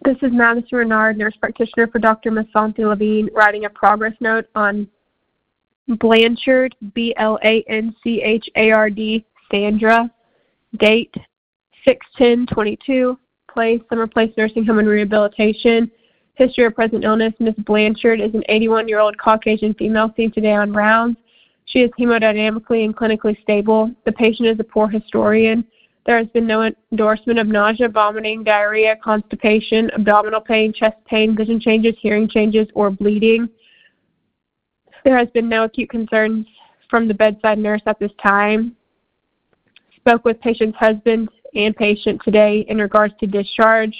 This is Madison Renard, nurse practitioner for Dr. Masanthi Levine, writing a progress note on Blanchard, Blanchard, Sandra, date 6/10/22, place Summer Place Nursing Home and Rehabilitation. History of present illness: Ms. Blanchard is an 81-year-old Caucasian female seen today on rounds. She is hemodynamically and clinically stable. The patient is a poor historian. There has been no endorsement of nausea, vomiting, diarrhea, constipation, abdominal pain, chest pain, vision changes, hearing changes, or bleeding. There has been no acute concerns from the bedside nurse at this time. Spoke with patient's husband and patient today in regards to discharge.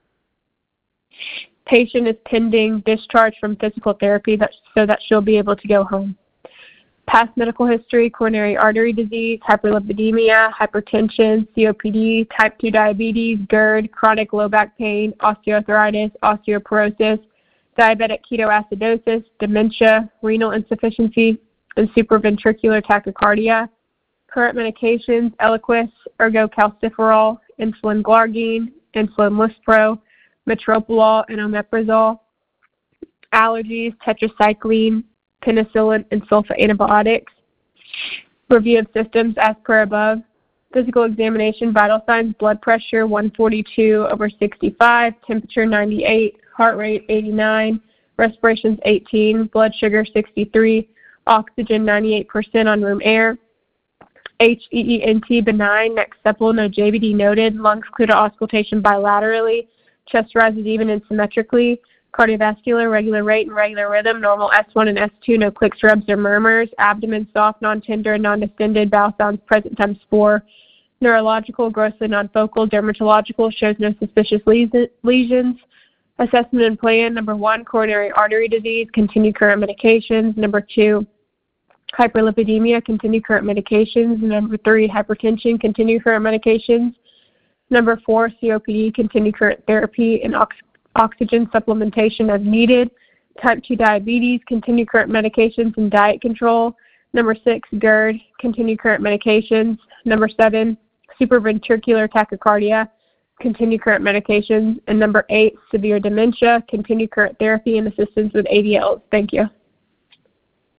Patient is pending discharge from physical therapy so that she'll be able to go home. Past medical history: coronary artery disease, hyperlipidemia, hypertension, COPD, type 2 diabetes, GERD, chronic low back pain, osteoarthritis, osteoporosis, diabetic ketoacidosis, dementia, renal insufficiency, and supraventricular tachycardia. Current medications: Eliquis, ergocalciferol, insulin glargine, insulin lispro, metoprolol, and omeprazole. Allergies: tetracycline, penicillin, and sulfa antibiotics. Review of systems as per above. Physical examination: vital signs: blood pressure 142/65, temperature 98, heart rate 89, respirations 18, blood sugar 63, oxygen 98% on room air. HEENT benign, neck supple, no JVD noted, lungs clear to auscultation bilaterally, chest rises even and symmetrically. Cardiovascular, regular rate and regular rhythm, normal S1 and S2, no clicks, rubs, or murmurs. Abdomen soft, non-tender, non-distended, bowel sounds present times 4. Neurological, grossly non-focal. Dermatological, shows no suspicious lesions. Assessment and plan: number 1, coronary artery disease, continue current medications. Number 2, hyperlipidemia, continue current medications. Number 3, hypertension, continue current medications. Number 4, COPD, continue current therapy and oxygen supplementation as needed. Type 2 diabetes, continue current medications and diet control. Number 6, GERD, continue current medications. Number 7, supraventricular tachycardia, continue current medications. And number 8, severe dementia, continue current therapy and assistance with ADLs. Thank you.